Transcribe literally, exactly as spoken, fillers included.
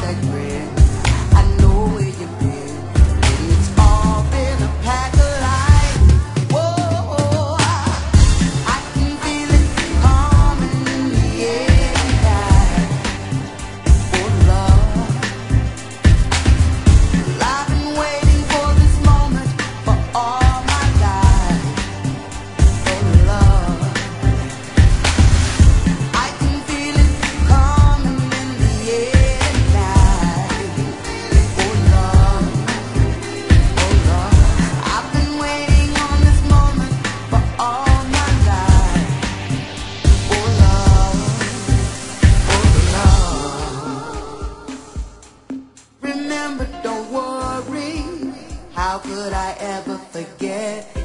regret. I know where you've been, and it's all been a pack of lies. Whoa, I can feel it coming in the air tonight. Oh love, well, I've been waiting for this moment for all my life. Oh love, I can feel it coming in the air tonight. Oh love, oh love, I've been waiting on this moment for all my life. Oh love, oh love. Remember, don't worry. How could I ever forget?